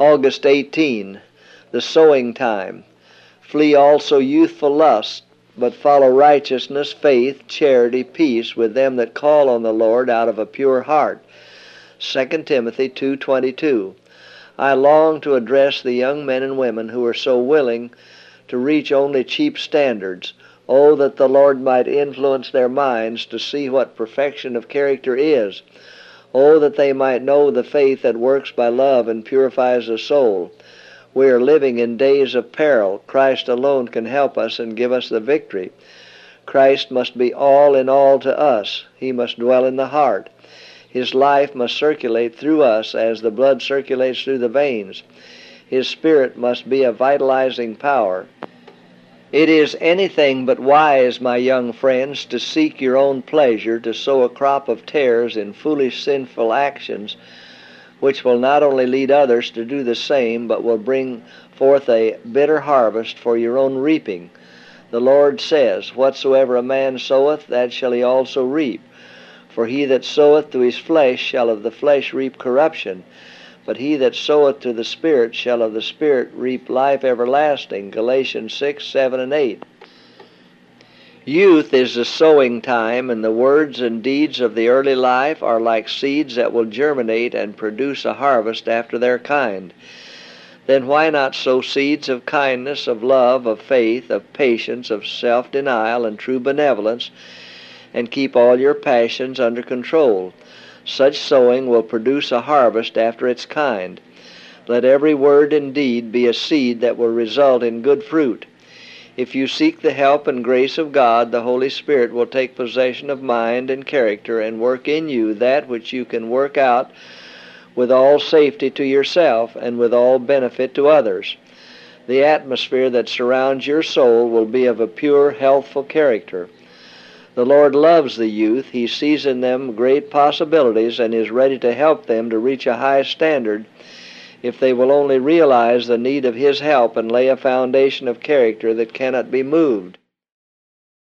August 18, the sowing time. Flee also youthful lust, but follow righteousness, faith, charity, peace with them that call on the Lord out of a pure heart. 2 Timothy 2:22. I long to address the young men and women who are so willing to reach only cheap standards. Oh, that the Lord might influence their minds to see what perfection of character is. Oh, that they might know the faith that works by love and purifies the soul. We are living in days of peril. Christ alone can help us and give us the victory. Christ must be all in all to us. He must dwell in the heart. His life must circulate through us as the blood circulates through the veins. His Spirit must be a vitalizing power. It is anything but wise, my young friends, to seek your own pleasure, to sow a crop of tares in foolish, sinful actions, which will not only lead others to do the same, but will bring forth a bitter harvest for your own reaping. The Lord says, Whatsoever a man soweth, that shall he also reap. For he that soweth to his flesh shall of the flesh reap corruption, but he that soweth to the Spirit shall of the Spirit reap life everlasting. Galatians 6, 7, and 8. Youth is the sowing time, and the words and deeds of the early life are like seeds that will germinate and produce a harvest after their kind. Then why not sow seeds of kindness, of love, of faith, of patience, of self-denial, and true benevolence, and keep all your passions under control? Such sowing will produce a harvest after its kind. Let every word and deed be a seed that will result in good fruit. If you seek the help and grace of God, the Holy Spirit will take possession of mind and character and work in you that which you can work out with all safety to yourself and with all benefit to others. The atmosphere that surrounds your soul will be of a pure, healthful character. The Lord loves the youth. He sees in them great possibilities and is ready to help them to reach a high standard if they will only realize the need of His help and lay a foundation of character that cannot be moved.